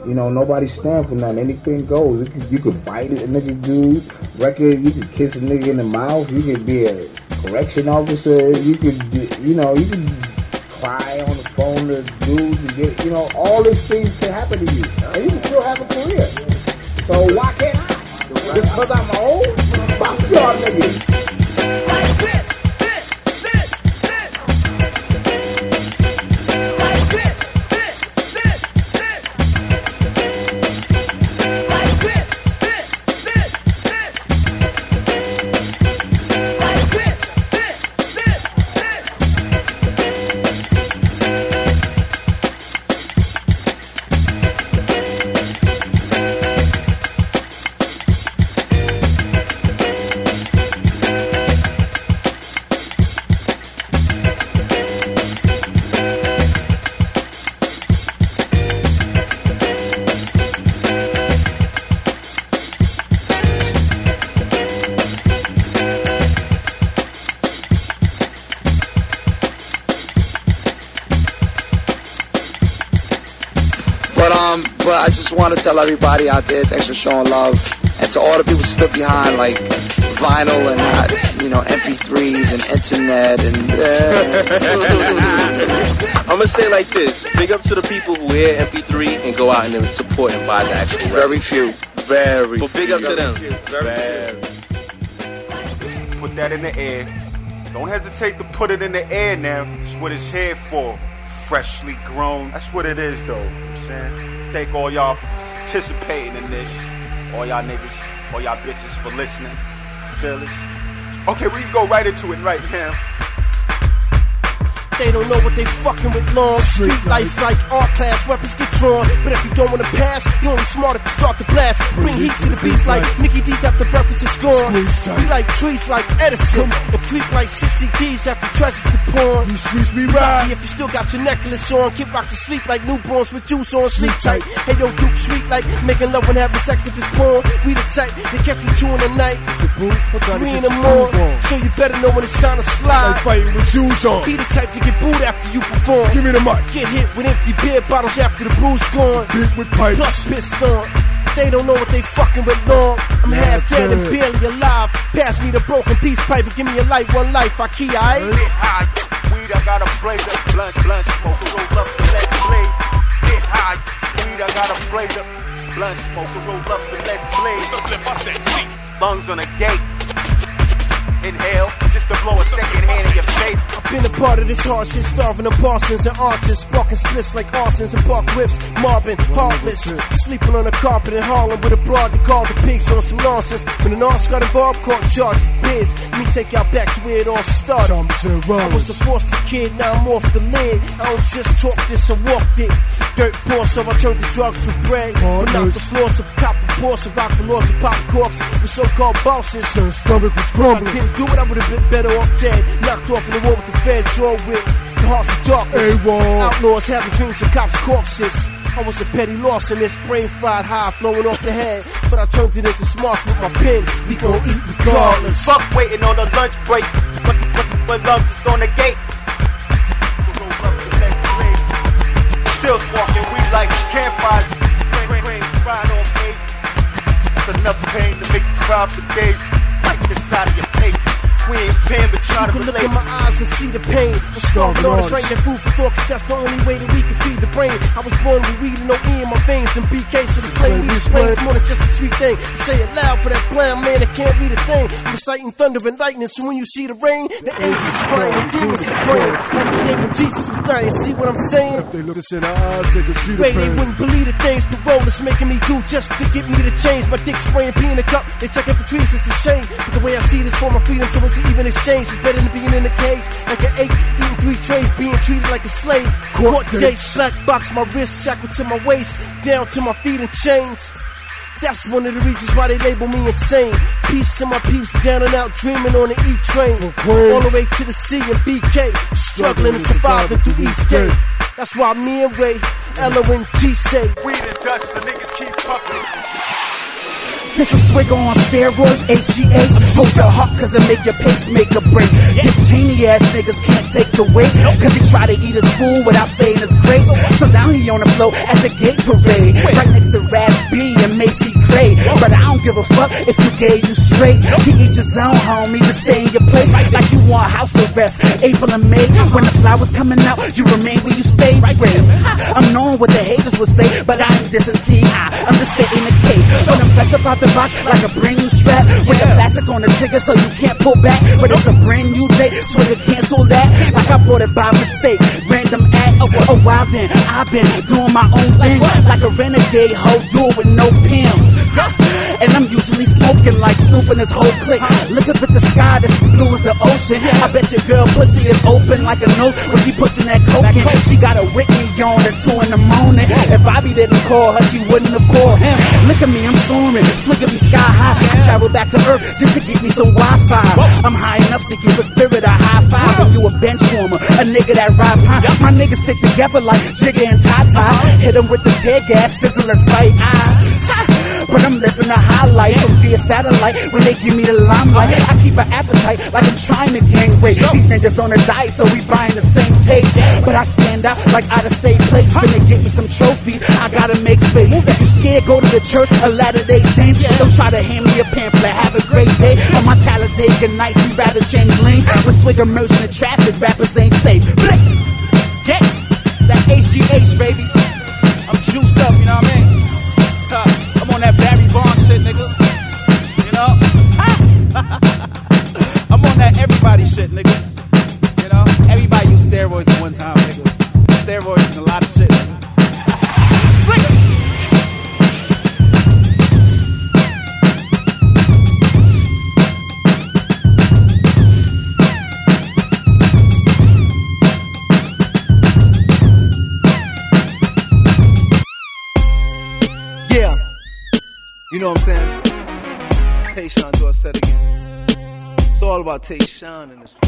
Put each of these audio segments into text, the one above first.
You know, nobody stand for nothing. Anything goes. You could bite a nigga dude record. You could kiss a nigga in the mouth. You could be a correction officer. You could, you could cry on the phone to dudes and get, all these things can happen to you. And you can still have a career. So why can't I? Just because I'm old? Fuck y'all niggas. But I just want to tell everybody out there, thanks for showing love, and to all the people who stood behind like vinyl and not, MP3s and internet and. I'm gonna say it like this: big up to the people who hear MP3 and go out and support and buy the actual record. Very few, very. But big up to them. Very. Put that in the air. Don't hesitate to put it in the air now. That's what it's here for. Freshly grown. That's what it is, though. You know what I'm saying? Thank all y'all for participating in this. All y'all niggas, all y'all bitches for listening. Feel this? Okay, we can go right into it right now. They don't know what they fucking with long. Street life like art class, weapons get drawn. But if you don't wanna pass, you only smart if you start to blast. Bring heat to the beat like Mickey D's after breakfast is gone. We like trees like Edison, and creep like 60 D's after treasures to pawn. These streets we ride. If you still got your necklace on, keep rock to sleep like newborns with juice on. Sleep tight. Hey yo, Duke sweet like making love when having sex if it's porn. We the type they catch you 2 in the night, 3 in the morning. So you better know when it's time to slide. Like fighting with shoes on. He the type to get booed after you perform. Give me the mic. Get hit with empty beer bottles after the bruise gone. Big with pipes. Plus pissed on. They don't know what they fucking with long. I'm half dead and barely alive. Pass me the broken peace pipe and give me a light, one life. I key, I get high, weed, I got a blazer. Blunt, smoke, roll up the let's blaze. Get high, weed, I got a blazer. Blunt, smoke, roll up the let's blaze. Lungs on a gate. Inhale, just to blow a second hand in your face. I've been a part of this hard shit, starving the Parsons and arches, sparking spliffs like arsons and bark whips, Marvin, heartless, sleeping on the carpet in Harlem with a broad to call the pigs on some nonsense. When the narcs got involved, caught charges, biz. Let me take y'all back to where it all started. I was a foster kid, now I'm off the lid. I don't just talk this, I walked it. Dirt poor, so I turned to drugs for bread. But not the floors of copper pours, rock the lords of pop corks with so-called bosses. Stomach was grumbling. Do it, I would have been better off dead. Knocked off in the war with the feds, drove with the hearts of darkness. Outlaws having dreams of cops' corpses. I was a petty loss in this brain fried high flowing off the head. But I turned it into smarts with my pen. We gon' eat regardless. Fuck waiting on the lunch break. But love is on the gate. Still sparking, we like campfires. Rain fried on face. That's enough pain to make you cry for days. Like this side of your face. We ain't fan, but try to relate. You can look in my eyes and see the pain. The starving artists rank and food for thought, cause that's the only way that we can feed the brain. I was born with weed and no E in my veins, and BK, so the same weed explains more than just a street thing. I say it loud for that blind man that can't read a thing. I'm reciting thunder and lightning, so when you see the rain, the angels is crying and demons is praying. Like the day when Jesus was dying, see what I'm saying? If they look us in the eyes, they can see the pain. They wouldn't believe the things the road is making me do just to get me to change. My dick spraying pee in the cup, they checking for trees, it's a shame. But the way I see this for my freedom, so it's even exchange. It's better than being in a cage like an ape, eating 3 trays, being treated like a slave. Court dates, black box, my wrist shackled to my waist, down to my feet in chains. That's one of the reasons why they label me insane. Peace to my peeps down and out, dreaming on the E train. All the way to the C and BK, struggling and surviving through each day. That's why me and Ray, Ella and G say, weed and dust, the niggas keep puffing. It's a swigger on steroids, HGH. Hold your heart cause it make your pacemaker break. Dick Cheney ass niggas can't take the weight, cause he try to eat his food without saying his grace. So now he on the floor at the gate parade, right next Raz B and Macy Gray. But I don't give a fuck if you gay, you straight. To each his own, homie, to stay in your place. Like you want house arrest, April and May. When the flowers coming out, you remain where you stay. I'm knowing what the haters will say, but I ain't dissing T.I. I'm just stating the case. When I'm fresh up out the box like a brand new strap, with the plastic on the trigger so you can't pull back. But it's a brand new day, so you cancel that. Like I bought it by mistake, random acts. A while then, I've been doing my own thing, like a renegade hoe, do it with no pimp. And I'm usually smoking like Snoop and his whole clique. Look up at the sky, that's as blue as the ocean. I bet your girl pussy is open like a nose when she pushing that coke in. She got a Whitney on at 2 in the morning. If Bobby didn't call her, she wouldn't have called him. Look at me, I'm soaring, swinging me sky high. I travel back to Earth just to get me some Wi-Fi. I'm high enough to give a spirit a high five. And you a bench warmer, a nigga that ride pine. My niggas stick together like Jigga and Tata. Hit him with the tear gas, sizzle his right eye. But I'm living a highlight from via satellite when they give me the limelight. I keep an appetite like I'm trying to gain weight. These niggas on a diet, so we buying the same tape. But I stand out like out of state place. Finna get me some trophies, I gotta make space. If you scared, go to the church, a Latter-day Saints. Don't try to hand me a pamphlet, have a great day. On my Talladega nights, you rather change lanes. With swigger merchant in traffic, rappers ain't safe. Blick! Get that HGH, baby. I'm juiced up, you know what I mean? I'm on that Barry Bonds shit, nigga. You know? I'm on that everybody shit, nigga. You know? Everybody used steroids at one time, nigga. Steroids and a lot of shit, nigga. You know what I'm saying? Tayshaun Dorsett again. It's all about Tayshaun in this.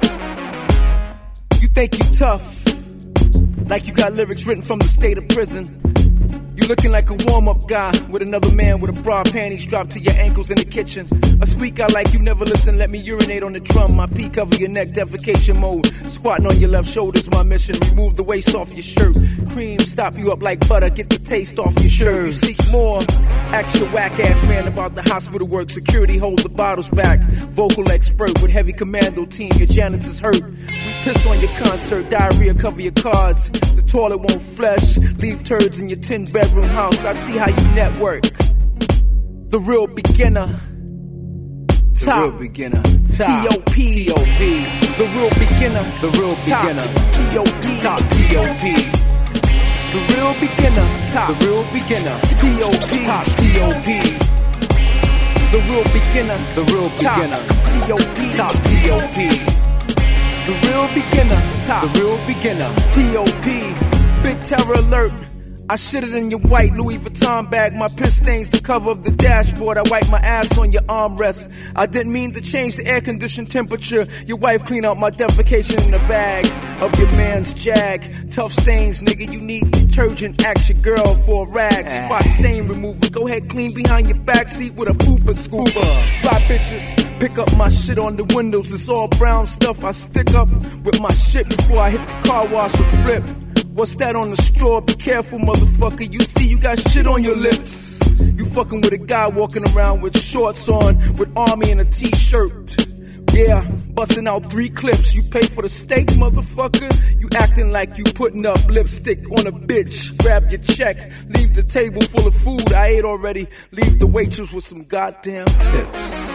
You think you tough, like you got lyrics written from the state of prison. You looking like a warm-up guy with another man with a bra panties strapped to your ankles in the kitchen. A sweet guy like you never listen, let me urinate on the drum. My pee cover your neck, defecation mode. Squatting on your left shoulder's my mission. Remove the waist off your shirt. Cream, stop you up like butter, get the taste off your shirt. You seek more, ask your whack-ass man about the hospital work. Security hold the bottles back. Vocal expert with heavy commando team, your janitor's hurt. We piss on your concert, diarrhea cover your cards. The toilet won't flush, leave turds in your 10-bedroom house. I see how you network. The real beginner. Top. The real beginner. T.O.P. T.O.P. The real beginner. The real beginner. T.O.P. Top. T.O.P. The real beginner. Top. The real beginner. T.O.P. Top. T.O.P. The real beginner. The real beginner. T.O.P. Top. T.O.P. The real beginner. Top. The real beginner. T.O.P. Big terror alert. I shitted in your white Louis Vuitton bag. My piss stains the cover of the dashboard. I wipe my ass on your armrest. I didn't mean to change the air conditioned temperature. Your wife clean out my defecation in the bag of your man's Jag. Tough stains, nigga, you need detergent. Ask your girl for a rag. Spot stain remover. Go ahead, clean behind your backseat with a pooper scooper. Fly bitches, pick up my shit on the windows. It's all brown stuff. I stick up with my shit before I hit the car wash or flip. What's that on the straw? Be careful, motherfucker. You see you got shit on your lips. You fucking with a guy walking around with shorts on, with army and a t-shirt. Yeah, busting out 3 clips. You pay for the steak, motherfucker. You acting like you putting up lipstick on a bitch. Grab your check, leave the table full of food I ate already. Leave the waitress with some goddamn tips.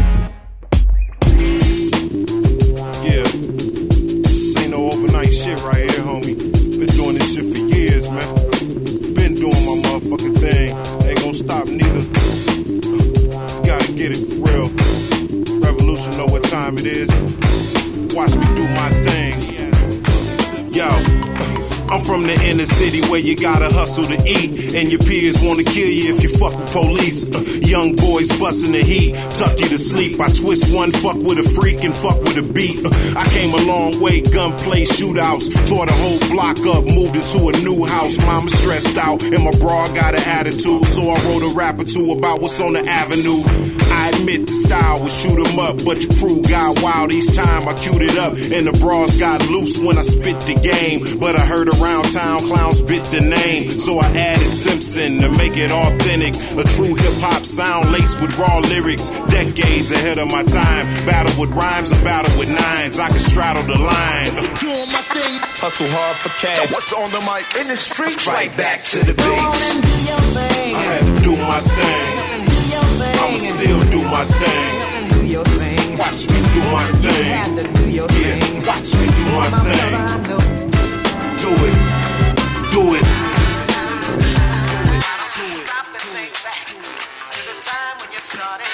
Yeah, this ain't no overnight shit right here, homie. Been doing this shit for years, man. Been doing my motherfucking thing. Ain't gonna stop neither. Gotta get it for real. Revolution know what time it is. Watch me do my thing. Yo, I'm from the inner city where you gotta hustle to eat, and your peers wanna kill you if you fuck with police. Young boys busting the heat, tuck you to sleep. I twist one, fuck with a freak, and fuck with a beat. I came a long way, gunplay shootouts, tore the whole block up, moved into a new house. Mama stressed out, and my bra got an attitude, so I wrote a rap or two about what's on the avenue. I admit the style was shoot 'em up, but your crew got wild each time I queued it up, and the bras got loose when I spit the game. But I heard a around town, clowns bit the name. So I added Simpson to make it authentic. A true hip-hop sound laced with raw lyrics. Decades ahead of my time. Battle with rhymes, a battle with nines. I can straddle the line. Doing my thing. Hustle hard for cash. What's on the mic? In the streets. Right back to the beats. I had to do my thing. I'ma still do my thing. Do your thing. Watch me do my thing. You have to do your thing. Yeah, watch me do my thing. Do it. Do it. Stop and think back to the time when you started.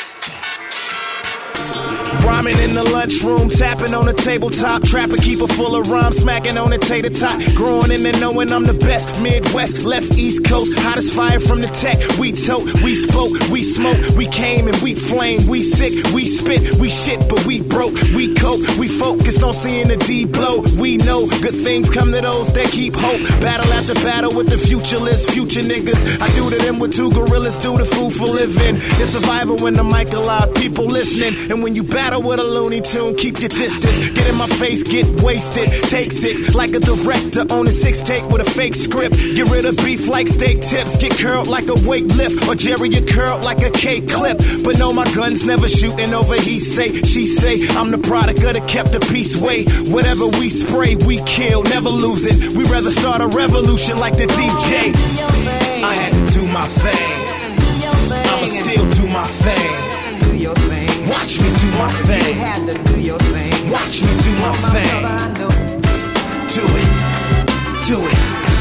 Rhyming in the lunchroom, tapping on the tabletop, trapper keeper full of rhymes, smacking on the tater tot. Growing in and knowing I'm the best. Midwest, left, East Coast, hottest fire from the tech. We tote, we spoke, we smoke, we came and we flame. We sick, we spit, we shit, but we broke. We cope, we focused on seeing the D blow. We know good things come to those that keep hope. Battle after battle with the futureless future niggas. I do to them what two gorillas do to food for living. It's survival when the mic allowed people listening. And when you battle with a Looney Tune, keep your distance. Get in my face, get wasted. Take 6 like a director on a 6 take with a fake script. Get rid of beef like steak tips. Get curled like a weight lift. Or Jerry, you curled like a cake clip. But no, my guns never shooting over he say, she say. I'm the product of the kept a peace way. Whatever we spray, we kill, never losing. We rather start a revolution like the DJ. I had to do my thing. I'ma still do my thing. Do your thing. Watch me do my thing. You had to do your thing. Watch me do my thing. Do it. Do it.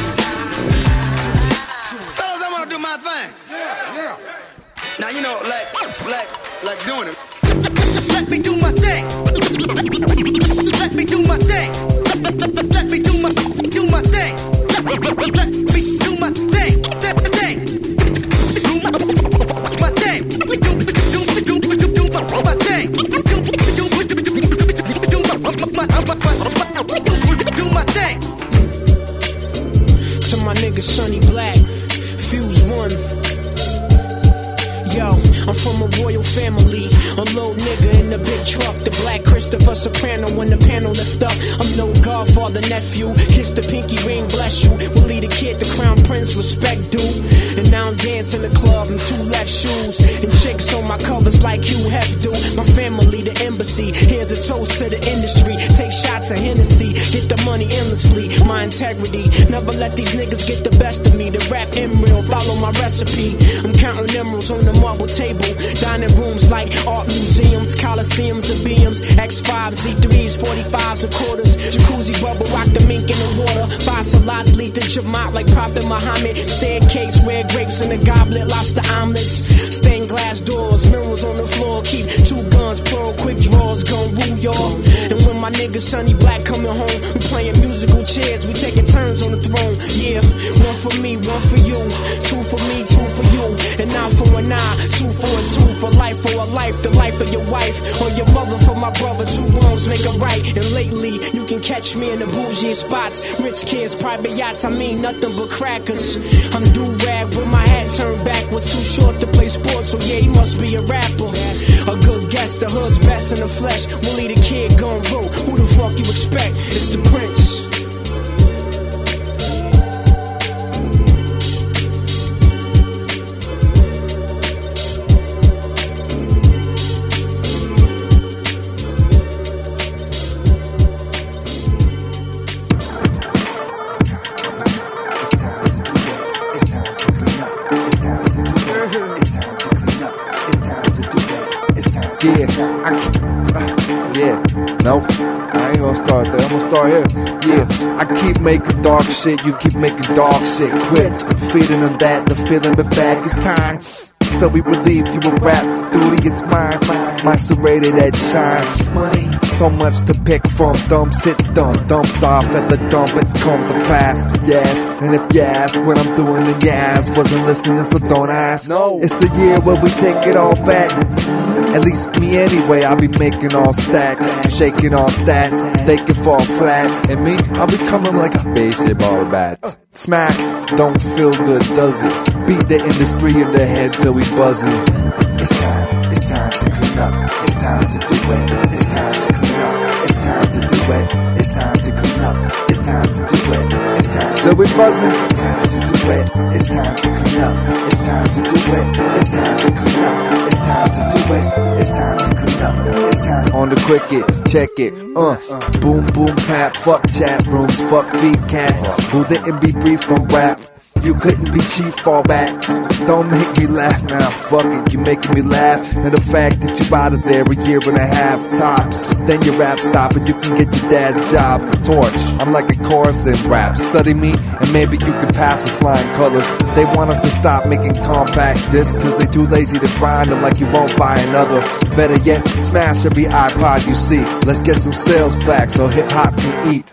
Fellas, I wanna do my thing. Yeah. Now you know, like doing it. Let me do my thing. Let me do my thing. Let me do my thing. Let me do my thing. My thing. Do my thing. To my nigga Sonny Black, Fuse One. Yo, I'm from a royal family. A little nigga in the big truck. The black Christopher Soprano when the panel lift up. I'm no godfather, nephew. Kiss the pinky ring, bless you. Willie the kid, the crown prince, respect dude. And now I'm dancing in the club in 2 left shoes. And chicks on my covers like Hugh Hef do. My family, the embassy. Here's a toast to the industry. Take shots of Hennessy. Get the money endlessly. My integrity. Never let these niggas get the best of me. The rap emerald, follow my recipe. I'm counting emeralds on the marble table. Dining rooms like art museums, coliseums and BMs, X5s, Z3s, 45s and quarters, jacuzzi bubble, rock the mink in the water, 5 salads, lead the Jamaat like Prophet Muhammad, staircase, red grapes in a goblet, lobster omelets, stained glass doors, mirrors on the floor, keep 2 guns, pearl, quick draws, gon' rule y'all. And when my nigga Sonny Black coming home, we playing musical chairs, we taking turns on the throne. Yeah, 1 for me, 1 for you, 2 for me, 2 for you, and 9 for an eye, 2 for a 2 for life, for a life, the life of your wife, or your mother for my brother. 2 wrongs make a right. And lately, you can catch me in the bougie spots, rich kids, private yachts. I mean nothing but crackers. I'm do-rag with my hat turned back. Was too short to play sports, so yeah, he must be a rapper. A good guess, the hood's best in the flesh. Willie the kid gon' roll. Who the fuck you expect? It's the Prince. Nope, I ain't gonna start there, I'm gonna start here. Yeah, I keep making dark shit, you keep making dog shit. Quit feeding them that, the feeling but back is time. So we relieve you with rap duty, it's mine. My serrated edge shine. Money, so much to pick from. Dumb shit's dumb, dumped off at the dump, it's come to pass. Yes, and if you ask what I'm doing, then your ass wasn't listening, so don't ask. No, it's the year where we take it all back. At least me anyway, I'll be making all stacks, shaking all stats, they can fall flat. And me, I'll be coming like a baseball bat. Smack, don't feel good, does it? Beat the industry in the head till we buzzing. It's time to clean up. It's time to do it. It's time to clean up. It's time time to do it. It's time to clean up. It's time to do it. It's time to we buzzing. It's time to do it. It's time to clean up. It's time to do it. It's time to clean up. It's time to do it. It's time to clean up. It's time on the cricket. Check it. Boom boom clap. Fuck chat rooms. Fuck beat cats. Who didn't be briefed on rap. You couldn't be cheap, fall back. Don't make me laugh now, fuck it, you making me laugh. And the fact that you out of there a year and a half tops. Then your rap stop and you can get your dad's job. Torch, I'm like a chorus in rap. Study me and maybe you can pass with flying colors. They want us to stop making compact discs cause they too lazy to grind them like you won't buy another. Better yet, smash every iPod you see. Let's get some sales back so hip hop can eat.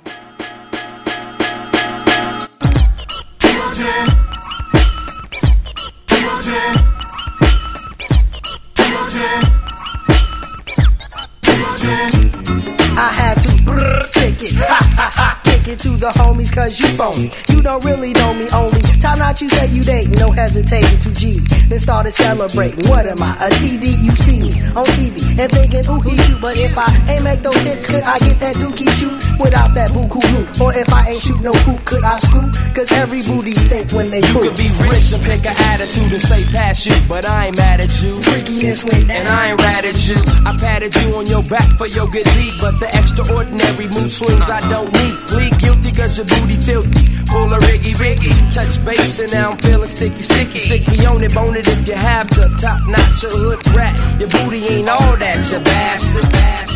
I had to stick it, kick it to the homies cause you phony. You don't really know me only. Time out you say you dating, no hesitating to G. Then started celebrating, what am I, a TD? You see me on TV and thinking, ooh, he cute. But if I ain't make those hits, could I get that dookie shoot without that buku loop? Or if I ain't shoot no hoop, could I scoop? Cause every booty stink when they poop. You could be rich and pick an attitude and say pass you, but I ain't mad at you. Freakiness went down and I ain't rad at you. I patted you on your back for your good lead, but the extraordinary mood swings I don't need. Plead guilty cause your booty filthy. Pull a riggy, touch base and now I'm feeling sticky. Sick me on it, bone it if you have to. Top notch your hood rat. Your booty ain't all that, you bastard.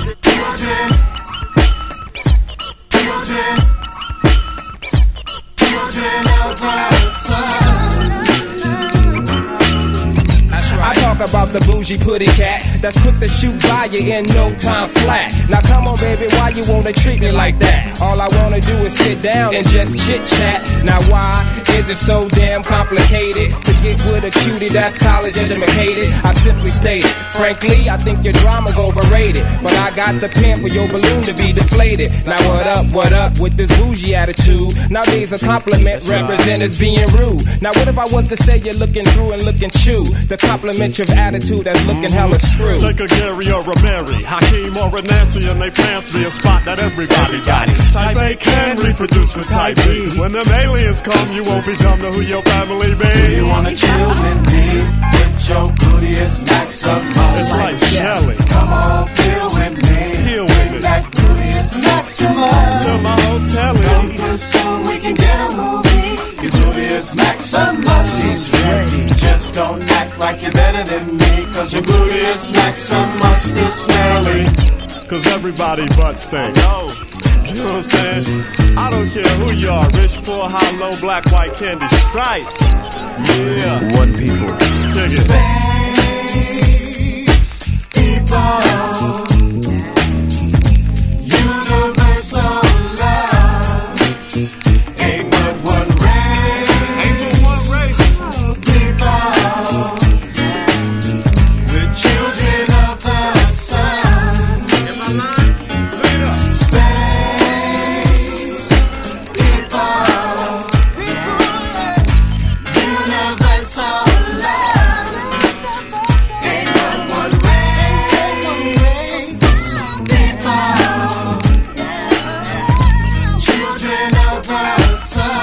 I talk about the bougie putty cat that's quick to shoot by you in no time flat. Now come on baby, why you wanna treat me like that? All I wanna do is sit down and just chit chat. Now why is it so damn complicated to get with a cutie that's college educated? I simply stated, frankly I think your drama's overrated, but I got the pen for your balloon to be deflated. Now what up with this bougie attitude? Nowadays a compliment represents being rude. Now what if I was to say you're looking through and looking chew? The compliment your attitude that's looking hella screwed. Take a Gary or a Mary, Hakeem or a Nancy, and they plants be a spot that everybody got. Type A can reproduce with type B. When them aliens come, you won't be dumb to who your family be. Do you wanna chill with me? With your gluteus maximus. It's like jelly. Come on, feel with me. Feel with me. That gluteus maximus. To my hotel. Come through soon, we can get a movie. Your gluteus maximus is ready. Just don't act like you're better than me, cause your gluteus maximus still smelly. Cause everybody butt stink. You know what I'm saying? I don't care who you are, rich, poor, high, low, black, white, candy, stripe. Yeah. One people. Dig it. Space people. Universal love. Ain't but one race. Ain't but one race. People. We're children of the sun. In my line, lead up. Space people. Universal love. Ain't but one race. People. Children of the sun.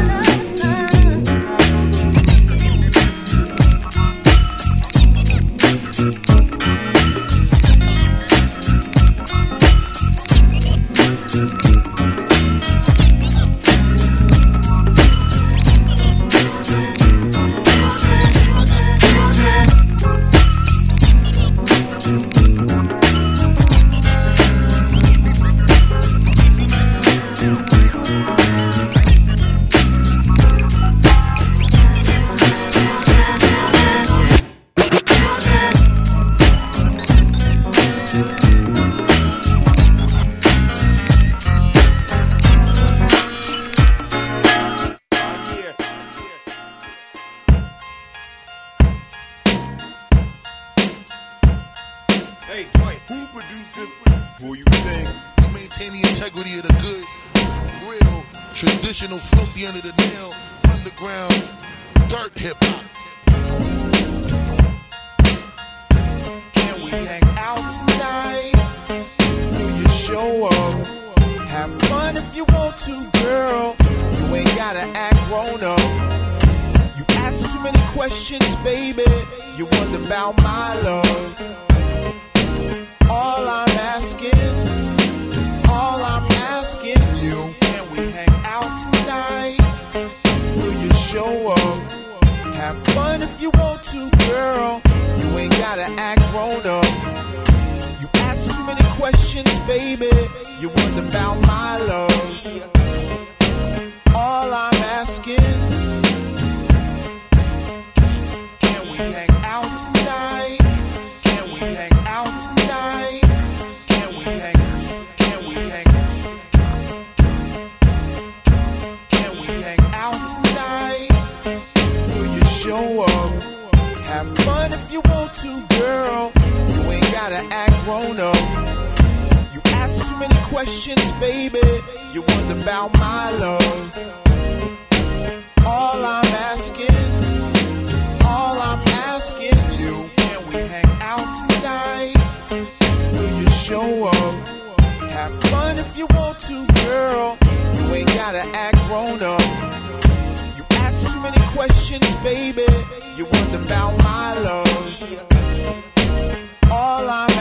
Hey, Dwight, who produced this? Who you think? You maintain the integrity of the good, real, traditional, filthy under the nail, underground, dirt hip hop. Can we hang out tonight? Will you show up? questions, baby. You wonder about my love. All I'm asking you, can we hang out tonight? Will you show up? Have fun if you want to, girl. You ain't gotta act grown up. You ask too many questions, baby. You wonder about my love. All I'm asking, can we hang out tonight? Can we hang out tonight? Can we hang out tonight? Will you show up? Have fun if you want to, girl. You ain't gotta act grown up. You ask too many questions, baby. You wonder about my love. All I'm asking you, can we hang out tonight? Will you show up? Have fun if you want to, girl. You ain't gotta act grown up. You ask too many questions, baby. You wonder about my love. All I'm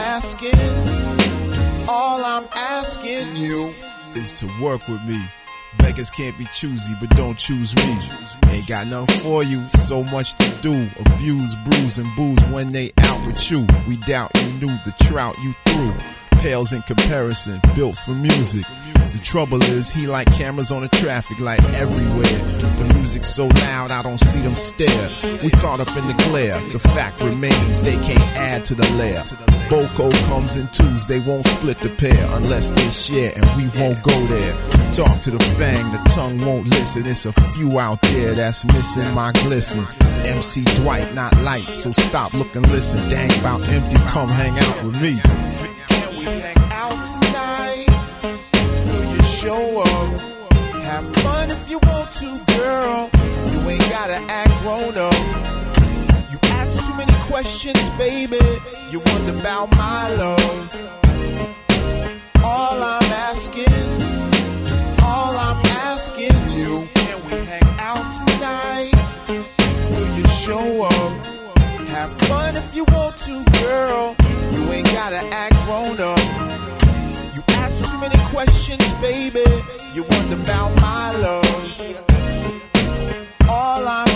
asking you is to work with me. Beggars can't be choosy, but don't choose me. Ain't got nothing for you, so much to do. Abuse, bruise, and booze when they out with you. We doubt you knew the trout you threw. Pales in comparison, built for music. The trouble is, he like cameras on a traffic light everywhere. The music's so loud, I don't see them stare. We caught up in the glare. The fact remains, they can't add to the layer. Boko comes in twos, they won't split the pair unless they share, and we won't go there. Talk to the fang, the tongue won't listen. It's a few out there that's missing my glisten. MC Dwight, not light, so stop, look and listen. Dang about empty, come hang out with me. hang out tonight? Will you show up? Have fun if you want to, girl. You ain't gotta act grown up. You ask too many questions, baby. You wonder about my love. All I'm asking you, can we hang out tonight? Will you show up? Have fun if you want to, girl. You ain't gotta act grown up. You ask too many questions, baby. You wonder about my love. All I'm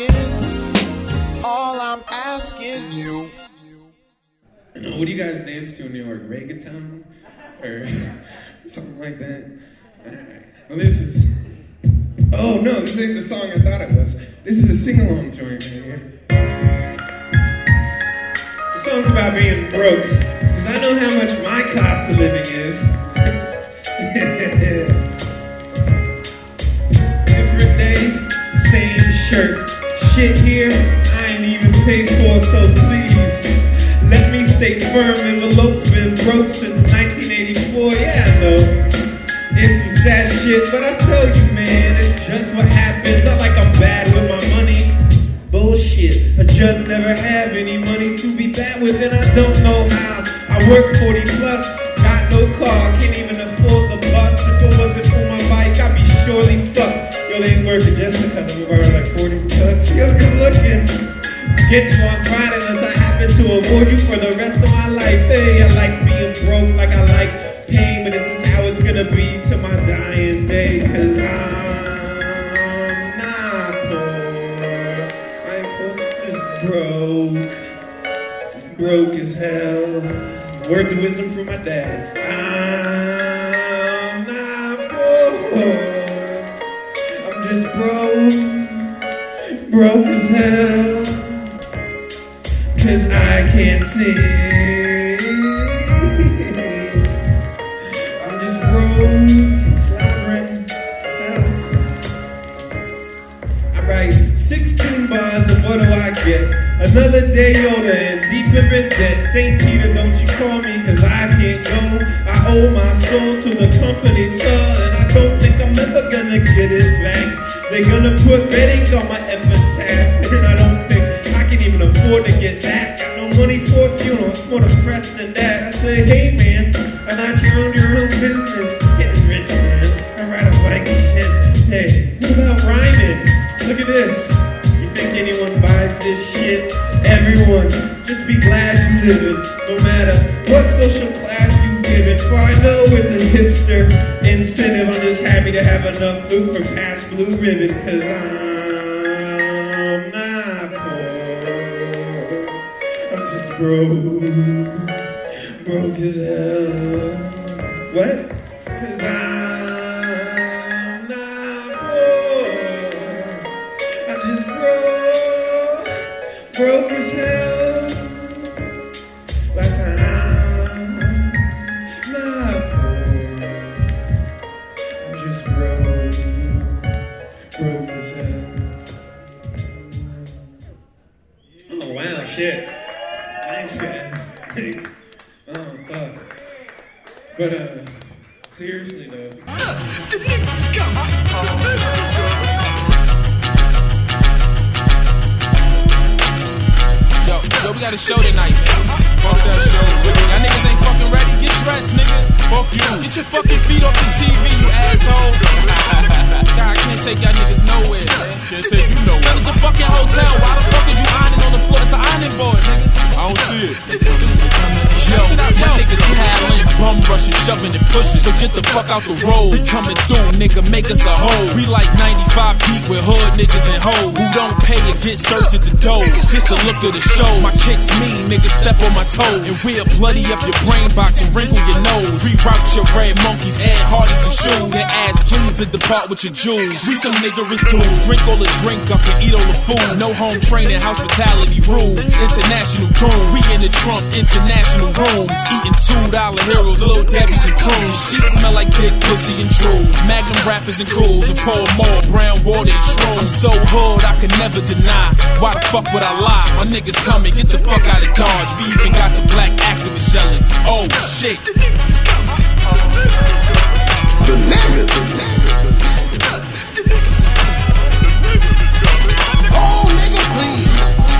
asking you. What do you guys dance to in New York? Reggaeton? Or something like that? Alright. Well, this is... Oh, no, this ain't the song I thought it was. This is a sing-along joint right here. The song's about being broke. Because I know how much my cost of living is. Different day, same shirt. Shit here, I ain't even paid for, so please let me stay firm. Envelope's been broke since 1984. Yeah, I know it's some sad shit, but I tell you, man, it's just what happens. Not like I'm bad with my money. Bullshit. I just never have any money to be bad with, and I don't know how. I work 40 plus, got no car, can't even afford the bus. If it wasn't for my bike, I'd be surely fucked. Yo, they ain't working just because I'm borrowing like 40 bucks. Yo, good looking. Get you on fine unless I happen to avoid you for the rest of my life. Hey, I like being broke like I like pain, but this is how it's gonna be to my dying day. Cause I'm not poor. I'm just broke. Broke as hell. Words of wisdom from my dad. I'm not poor. I'm just broke. Broke as hell. Cause I can't sing. I'm just broke, slobbering. I write 16 bars and what do I get? Another day older and deeper in debt. St. Peter, don't you call me cause I can't go. I owe my soul to the company, sir, and I don't think I'm ever gonna get it back. They're gonna put red ink on my epitaph, and I don't think I can even afford to get that. Got no money for a funeral, it's more depressed than that. I say, hey man, I thought you owned your own business. Getting rich, man. I ride a bike and shit. Hey, what about rhyming? Look at this. You think anyone buys this everyone, just be glad you live it, no matter what social class you give it. For I know it's a hipster incentive. I'm just happy to have enough loot for past blue ribbon, cause I'm not poor. I'm just broke as hell. What? Cause I'm not poor. I'm just broke as hell. Like I'm not poor. I'm just broke as hell. Oh wow, shit. Thanks, guys. Thanks. Oh fuck. But seriously though. Yo, we got a show tonight, man. Fuck that show. Y'all niggas ain't fucking ready. Get dressed, nigga. Fuck you. Get your fucking feet off the TV, you asshole. God, I can't take y'all niggas nowhere, man. Can't take you nowhere. Son, it's a fucking hotel. Why the fuck is you ironing on the floor? It's an ironing board, nigga. I don't see it. Yo, my niggas paddling, bum rushing, shoving and pushing. So get the fuck out the road. We coming through, nigga, make us a hoe. We like 95 deep with hood niggas and hoes who don't pay and get searched at the door. Just the look of the show. My kicks mean, niggas step on my toes. And we'll bloody up your brain box and wrinkle your nose. Reroute your red monkeys, add hardies and shoes. And ass please to depart with your jewels. We some niggerous dudes. Drink all the drink up and eat all the food. No home training, hospitality rule. International goon. We in the Trump international rooms. Eating $2 heroes, little Debbie's and Croons. Sheets smell like dick, pussy and drool. Magnum rappers and cools. And pour more brown water and shrooms. I'm so hood I can never deny. Why the fuck would I lie? My niggas coming, get the fuck out of Dodge. We even got the black activists yelling, oh shit. The niggas. Oh, nigga, please.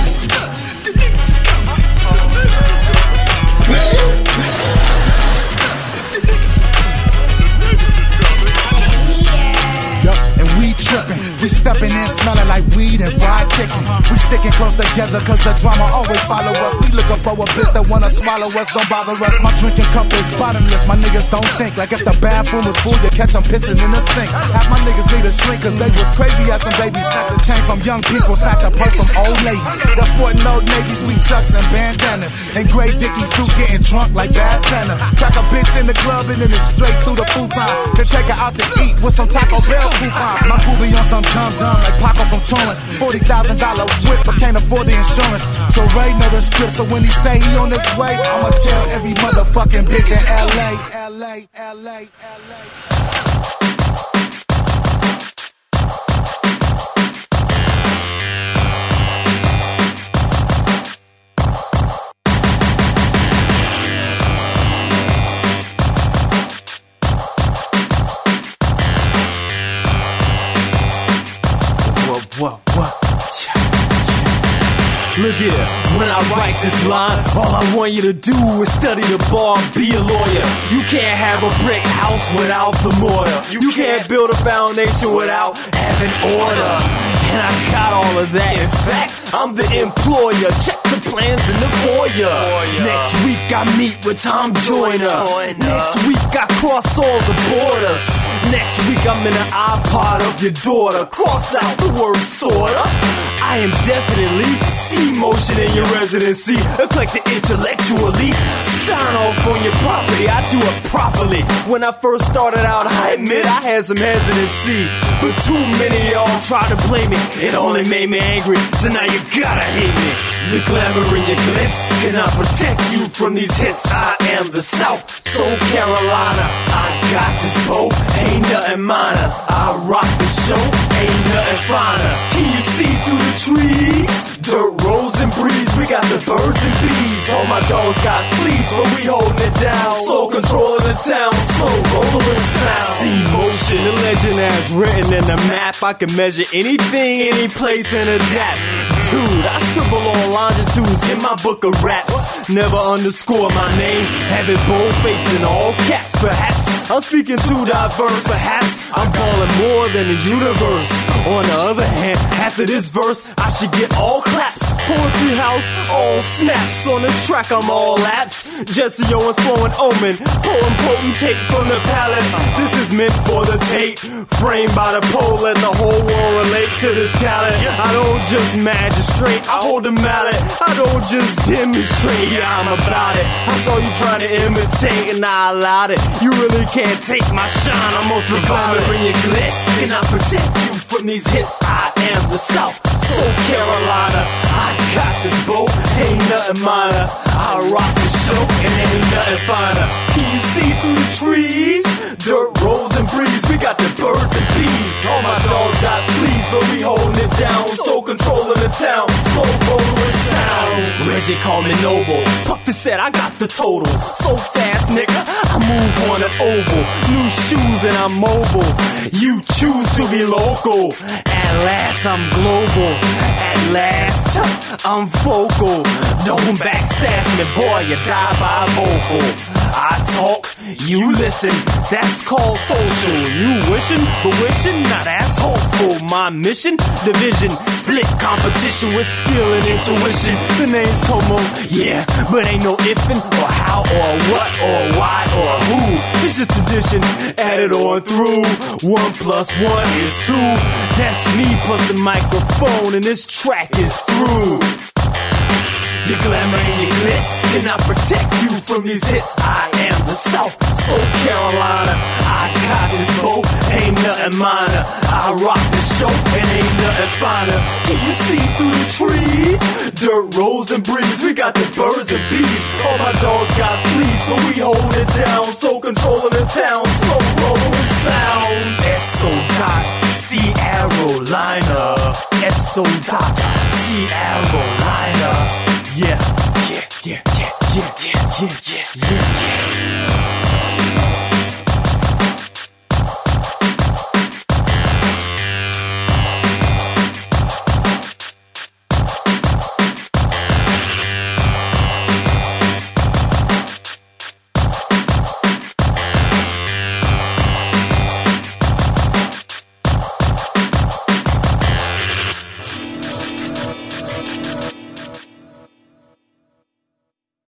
Trippin'. We steppin' in smelling like weed and fried chicken. We sticking close together cause the drama always follow us. We looking for a bitch that wanna swallow us, don't bother us. My drinking cup is bottomless, my niggas don't think. Like if the bathroom was full, you catch them pissing in the sink. Half my niggas need a shrink cause they was crazy as some babies. Snatch a chain from young people, snatch a purse from old ladies. They're sporting old Navy, sweet chucks and bandanas. And gray Dickie suits getting drunk like Bad Santa. Crack a bitch in the club and then it's straight to the futon. Then take her out to eat with some Taco Bell coupons. My crew be on some dumb like Paco from Torrance. $40,000 whip, but can't afford the insurance. So Ray know the script, so when he say he on his way, I'ma tell every motherfucking bitch in LA. Look here, when I write this line, all I want you to do is study the bar and be a lawyer. You can't have a brick house without the mortar. You can't build a foundation without having order. And I got all of that. In fact, I'm the employer. Check the plans in the foyer. Next week I meet with Tom Joyner. Next week I cross all the borders. Next week I'm in an iPod of your daughter. Cross out the word sorta. I am definitely C-motion in your residency. Eclectic intellectually. Sign off on your property. I do it properly. When I first started out, I admit I had some hesitancy. But too many of y'all tried to blame me. It only made me angry. So now you gotta hate me. Your glamour and your glitz cannot protect you from these hits. I am the South, Soul Carolina. I got this boat, ain't nothing minor. I rock the show, ain't nothing finer. Can you see through the trees? Dirt roads and breeze, we got the birds and bees. All my dogs got fleas, but we holding it down. Soul controlling the town, slow rolling sound. See motion, the legend as written in the map. I can measure anything, any place, and adapt. Dude, I scribble on longitudes in my book of raps. Never underscore my name, have it boldface in all caps. Perhaps I'm speaking too diverse. Perhaps I'm balling more than the universe. On the other hand, after this verse, I should get all claps. Poetry house, all snaps. On this track, I'm all laps. Jesse Owens flowing omen. Poem potentate from the palette. This is meant for the tape. Framed by the pole, let the whole world relate to this talent. I don't just magistrate, I hold a mallet. I don't just demonstrate, yeah, I'm about it. I saw you trying to imitate and I allowed it. You really can't take my shine, I'm ultraviolet. Bring your glitz, and I protect you from these hits. I am the South, South Carolina. I got this boat, ain't nothing minor. I rock the show and ain't nothing finer. Can you see through the trees? Dirt rolls and breeze, we got the birds and bees. All my dogs got fleas, but we holding it down. So controlling the town, slow rolling sound. Reggie called me noble, Puffy said I got the total. So fast, nigga, I move on an oval. New shoes and I'm mobile. You choose to be local. At last, I'm global. At last, I'm vocal. Don't backsass me, boy, you die by vocal. I talk, you listen, that's called social. You wishing, but wishing, now that's hopeful. My mission, division, split competition with skill and intuition. The name's Como, yeah, but ain't no ifin' or how or what or why or who. It's just addition, added on through. 1 + 1 is 2. That's me plus the microphone, and this track is through. Your glamour and your glitz cannot protect you from these hits. I am the South, South Carolina. I got this boat, ain't nothing minor. I rock the show and ain't nothing finer. Can you see through the trees? Dirt rolls and breeze, we got the birds and bees. All my dogs got fleas, but we hold it down. So controlling the town, so rolling sound. S.O. dot C Carolina. S.O. dot C Carolina.